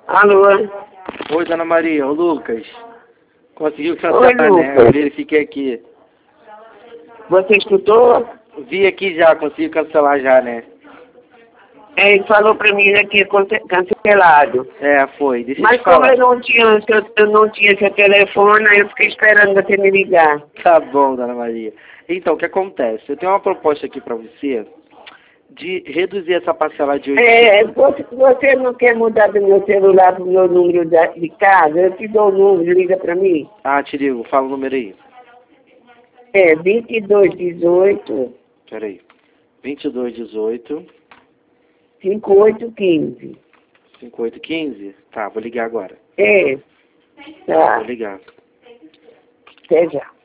Alô? Oi, Dona Maria, o Lucas. Conseguiu Oi, cancelar, né? Lucas. Eu verifiquei aqui. Você escutou? Vi aqui já, consegui cancelar já, né? É, ele falou pra mim que ia cancelado. É, foi. Deixa eu Mas te como falar. eu não tinha seu telefone, aí eu fiquei esperando você me ligar. Tá bom, Dona Maria. Então, o que acontece? Eu tenho uma proposta aqui pra você de reduzir essa parcela de 8. Você não quer mudar do meu celular pro meu número de casa? Eu te dou o número, liga pra mim. Ah, te ligo, fala o número aí. É 2218 Peraí. 2218 5815. 5815? Tá, vou ligar agora. É, Vou tá. ligar. Até já.